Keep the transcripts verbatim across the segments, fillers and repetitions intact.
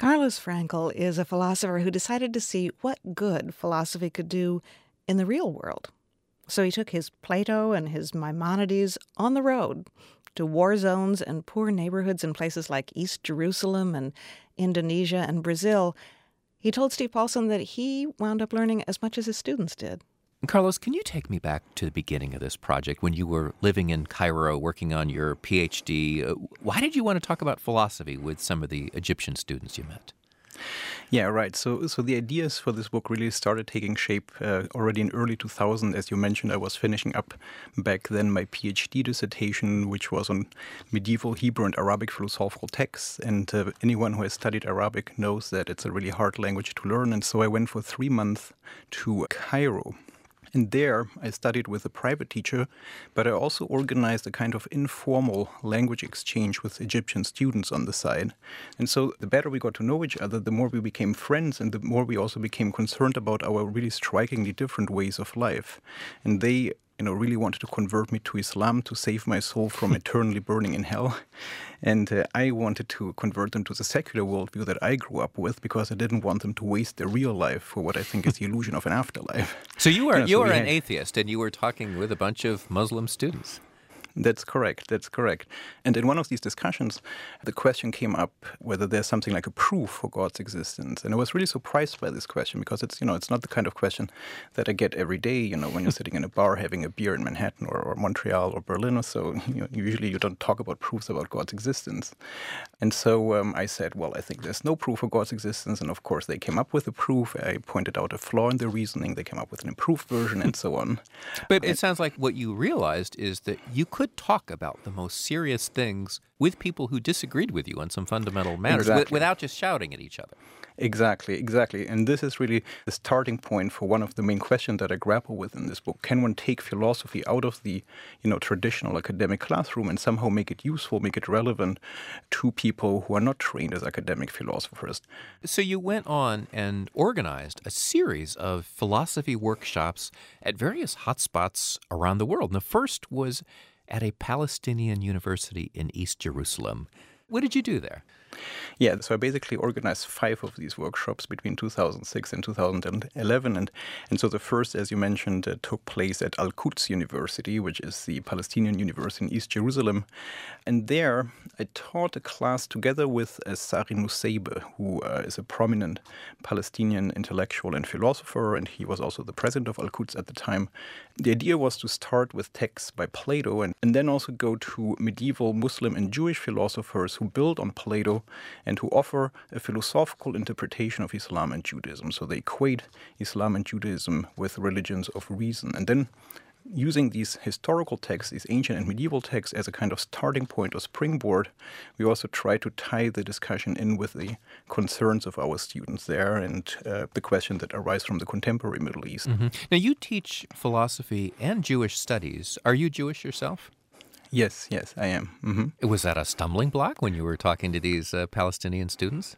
Carlos Frankl is a philosopher who decided to see what good philosophy could do in the real world. So he took his Plato and his Maimonides on the road to war zones and poor neighborhoods in places like East Jerusalem and Indonesia and Brazil. He told Steve Paulson that he wound up learning as much as his students did. Carlos, can you take me back to the beginning of this project when you were living in Cairo working on your P H D? Uh, why did you want to talk about philosophy with some of the Egyptian students you met? Yeah, right. So so the ideas for this book really started taking shape uh, already in early two thousand. As you mentioned, I was finishing up back then my P H D dissertation, which was on medieval Hebrew and Arabic philosophical texts. And uh, anyone who has studied Arabic knows that it's a really hard language to learn. And so I went for three months to Cairo. And there, I studied with a private teacher, but I also organized a kind of informal language exchange with Egyptian students on the side. And so the better we got to know each other, the more we became friends, and the more we also became concerned about our really strikingly different ways of life. And they you know, really wanted to convert me to Islam to save my soul from eternally burning in hell. And uh, I wanted to convert them to the secular worldview that I grew up with because I didn't want them to waste their real life for what I think is the illusion of an afterlife. So you were, you know, you so were we an had... atheist and you were talking with a bunch of Muslim students. That's correct. That's correct. And in one of these discussions, the question came up whether there's something like a proof for God's existence. And I was really surprised by this question because it's, you know, it's not the kind of question that I get every day, you know, when you're sitting in a bar having a beer in Manhattan or, or Montreal or Berlin or so. You know, usually you don't talk about proofs about God's existence. And so um, I said, well, I think there's no proof for God's existence. And of course, they came up with a proof. I pointed out a flaw in their reasoning. They came up with an improved version and so on. But it sounds like what you realized is that you could talk about the most serious things with people who disagreed with you on some fundamental matters Exactly. without just shouting at each other. Exactly, exactly. And this is really the starting point for one of the main questions that I grapple with in this book. Can one take philosophy out of the, you know, traditional academic classroom and somehow make it useful, make it relevant to people who are not trained as academic philosophers? So you went on and organized a series of philosophy workshops at various hotspots around the world. And the first was at a Palestinian university in East Jerusalem. What did you do there? Yeah, so I basically organized five of these workshops between two thousand six and two thousand eleven. And, and so the first, as you mentioned, uh, took place at Al-Quds University, which is the Palestinian university in East Jerusalem. And there I taught a class together with uh, Sari Nusseibeh, who uh, is a prominent Palestinian intellectual and philosopher, and he was also the president of Al-Quds at the time. The idea was to start with texts by Plato and, and then also go to medieval Muslim and Jewish philosophers who build on Plato and who offer a philosophical interpretation of Islam and Judaism. So they equate Islam and Judaism with religions of reason. And then using these historical texts, these ancient and medieval texts, as a kind of starting point or springboard, we also try to tie the discussion in with the concerns of our students there and uh, the questions that arise from the contemporary Middle East. Mm-hmm. Now, you teach philosophy and Jewish studies. Are you Jewish yourself? Yes, yes, I am. Mm-hmm. Was that a stumbling block when you were talking to these uh, Palestinian students?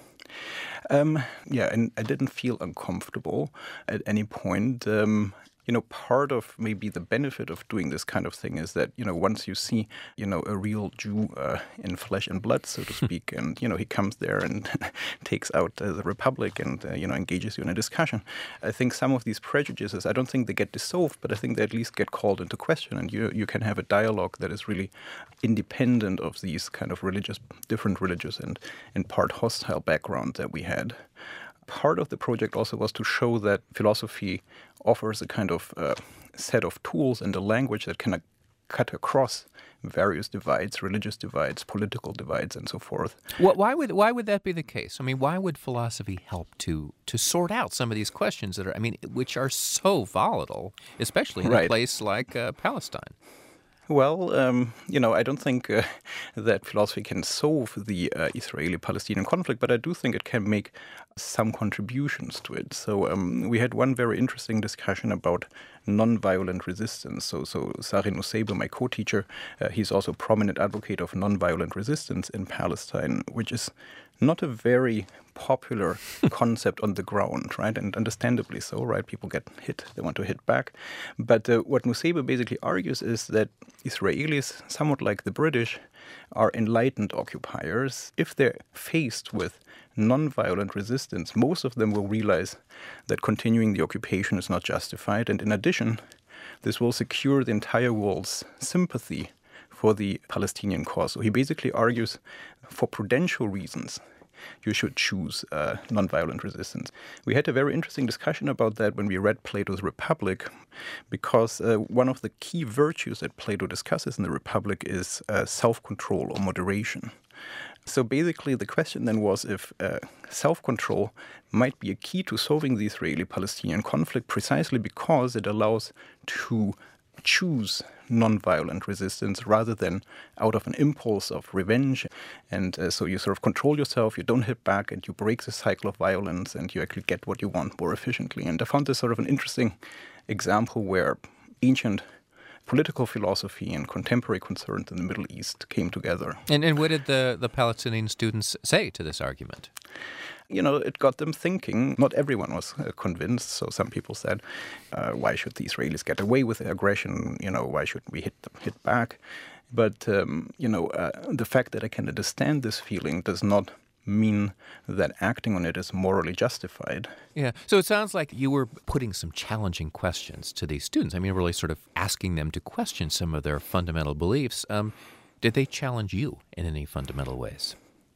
Um, yeah, and I didn't feel uncomfortable at any point. Um, you know, part of maybe the benefit of doing this kind of thing is that, you know, once you see, you know, a real Jew uh, in flesh and blood, so to speak, and, you know, he comes there and takes out uh, the Republic and, uh, you know, engages you in a discussion. I think some of these prejudices, I don't think they get dissolved, but I think they at least get called into question, and you you can have a dialogue that is really independent of these kind of religious, different religious and in part hostile background that we had. Part of the project also was to show that philosophy offers a kind of uh, set of tools and a language that can uh, cut across various divides, religious divides, political divides, and so forth. Well, why would why would that be the case? I mean, why would philosophy help to to sort out some of these questions that are, I mean, which are so volatile, especially in right. a place like uh, Palestine? Well, um, you know, I don't think uh, that philosophy can solve the uh, Israeli-Palestinian conflict, but I do think it can make some contributions to it. So um, we had one very interesting discussion about nonviolent resistance. So, so Sari Nusseibeh, my co-teacher, uh, he's also a prominent advocate of nonviolent resistance in Palestine, which is not a very popular concept on the ground, right? And understandably so, right? People get hit, they want to hit back. But uh, what Nusseibeh basically argues is that Israelis, somewhat like the British, are enlightened occupiers. If they're faced with non-violent resistance, most of them will realize that continuing the occupation is not justified. And in addition, this will secure the entire world's sympathy for the Palestinian cause. So he basically argues for prudential reasons, you should choose uh, nonviolent resistance. We had a very interesting discussion about that when we read Plato's Republic, because uh, one of the key virtues that Plato discusses in the Republic is uh, self-control or moderation. So basically the question then was if uh, self-control might be a key to solving the Israeli-Palestinian conflict, precisely because it allows to choose non-violent resistance rather than out of an impulse of revenge. And uh, so you sort of control yourself, you don't hit back, and you break the cycle of violence, and you actually get what you want more efficiently. And I found this sort of an interesting example where ancient political philosophy and contemporary concerns in the Middle East came together. And, and what did the, the Palestinian students say to this argument? You know, it got them thinking. Not everyone was uh, convinced. So some people said, uh, why should the Israelis get away with the aggression? You know, why should we hit them, hit back? But, um, you know, uh, the fact that I can understand this feeling does not mean that acting on it is morally justified. Yeah. So it sounds like you were putting some challenging questions to these students. I mean, really sort of asking them to question some of their fundamental beliefs. Um, did they challenge you in any fundamental ways?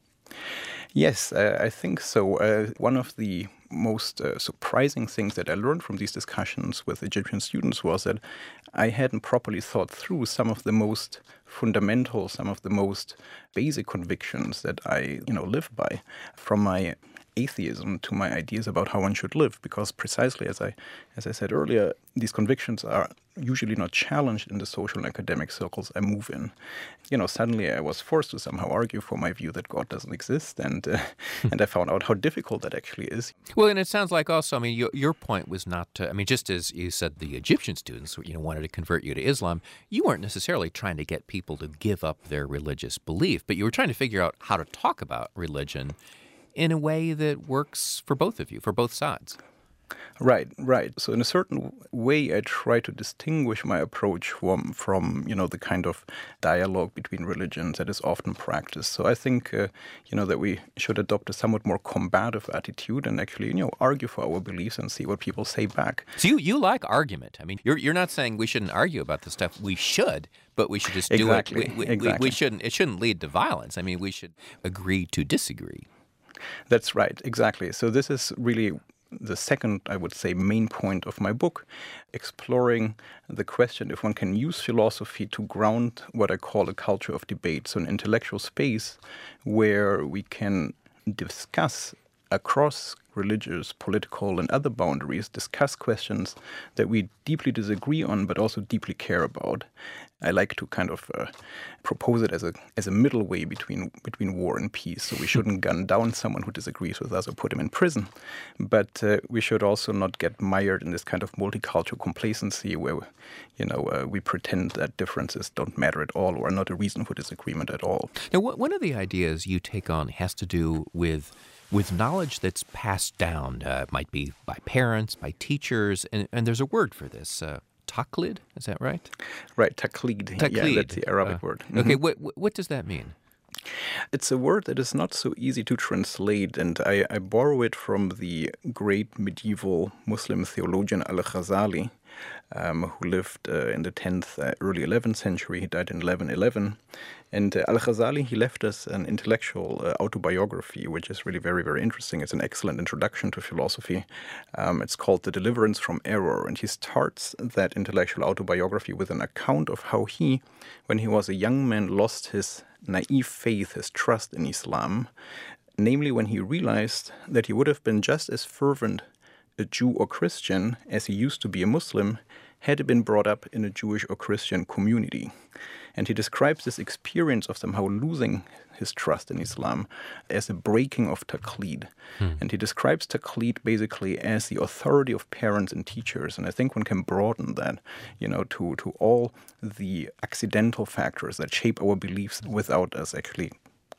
Yes, uh, I think so. Uh, one of the most uh, surprising things that I learned from these discussions with Egyptian students was that I hadn't properly thought through some of the most fundamental, some of the most basic convictions that I, you know, live by, from my atheism to my ideas about how one should live, because precisely as I as I said earlier, these convictions are usually not challenged in the social and academic circles I move in. You know, suddenly I was forced to somehow argue for my view that God doesn't exist, and uh, and I found out how difficult that actually is. Well, and it sounds like also, I mean, your, your point was not to, I mean, just as you said the Egyptian students, you know, wanted to convert you to Islam, you weren't necessarily trying to get people to give up their religious belief, but you were trying to figure out how to talk about religion in a way that works for both of you, for both sides. Right, right. So in a certain way, I try to distinguish my approach from, from you know, the kind of dialogue between religions that is often practiced. So I think, uh, you know, that we should adopt a somewhat more combative attitude and actually, you know, argue for our beliefs and see what people say back. So you, you like argument. I mean, you're you're not saying we shouldn't argue about this stuff. We should, but we should just do exactly, it. We, we, exactly. we, we shouldn't. It shouldn't lead to violence. I mean, we should agree to disagree. That's right, exactly. So this is really the second, I would say, main point of my book, exploring the question if one can use philosophy to ground what I call a culture of debate, so an intellectual space where we can discuss across religious, political, and other boundaries, discuss questions that we deeply disagree on, but also deeply care about. I like to kind of uh, propose it as a as a middle way between between war and peace. So we shouldn't gun down someone who disagrees with us or put him in prison, but uh, we should also not get mired in this kind of multicultural complacency where, you know, uh, we pretend that differences don't matter at all or are not a reason for disagreement at all. Now, one of the ideas you take on has to do with with knowledge that's passed down. Uh, it might be by parents, by teachers, and, and there's a word for this. Uh, Taqlid, is that right? Right, taqlid. Taqlid. Yeah, that's the Arabic uh, word. Okay, Mm-hmm. what what does that mean? It's a word that is not so easy to translate, and I, I borrow it from the great medieval Muslim theologian Al-Ghazali, um, who lived uh, in the tenth, uh, early eleventh century. He died in eleven eleven. And uh, Al-Ghazali, he left us an intellectual uh, autobiography, which is really very, very interesting. It's an excellent introduction to philosophy. Um, it's called The Deliverance from Error. And he starts that intellectual autobiography with an account of how he, when he was a young man, lost his naive faith, his trust in Islam, namely when he realized that he would have been just as fervent a Jew or Christian as he used to be a Muslim had he been brought up in a Jewish or Christian community. And he describes this experience of somehow losing his trust in Islam as a breaking of taqlid. Hmm. And he describes taqlid basically as the authority of parents and teachers. And I think one can broaden that, you know, to, to all the accidental factors that shape our beliefs without us actually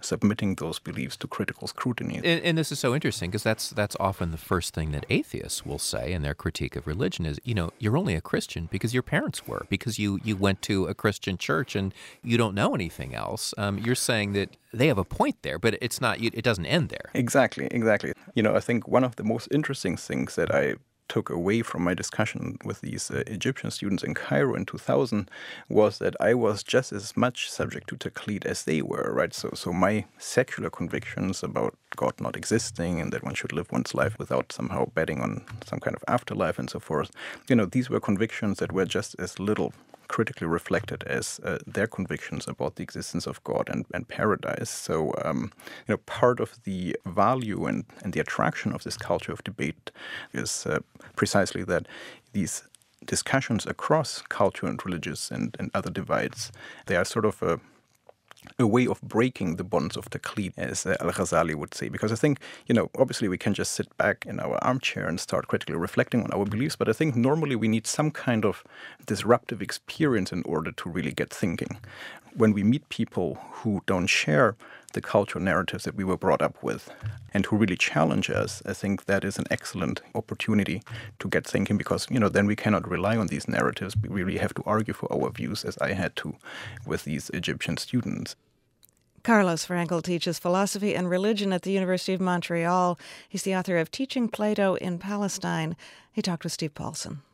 submitting those beliefs to critical scrutiny. And, and this is so interesting because that's that's often the first thing that atheists will say in their critique of religion is, you know, you're only a Christian because your parents were, because you, you went to a Christian church and you don't know anything else. Um, you're saying that they have a point there, but it's not. It doesn't end there. Exactly, exactly. You know, I think one of the most interesting things that I took away from my discussion with these uh, Egyptian students in Cairo in two thousand was that I was just as much subject to taqlid as they were, right? So, so my secular convictions about God not existing and that one should live one's life without somehow betting on some kind of afterlife and so forth, you know, these were convictions that were just as little critically reflected as uh, their convictions about the existence of God and, and paradise. So, um, you know, part of the value and, and the attraction of this culture of debate is uh, precisely that these discussions across culture and religious and, and other divides, they are sort of a a way of breaking the bonds of taqlid, as uh, Al-Ghazali would say. Because I think, you know, obviously we can just sit back in our armchair and start critically reflecting on our beliefs, but I think normally we need some kind of disruptive experience in order to really get thinking. When we meet people who don't share the cultural narratives that we were brought up with and who really challenge us, I think that is an excellent opportunity to get thinking because, you know, then we cannot rely on these narratives. We really have to argue for our views, as I had to with these Egyptian students. Carlos Frankl teaches philosophy and religion at the University of Montreal. He's the author of Teaching Plato in Palestine. He talked with Steve Paulson.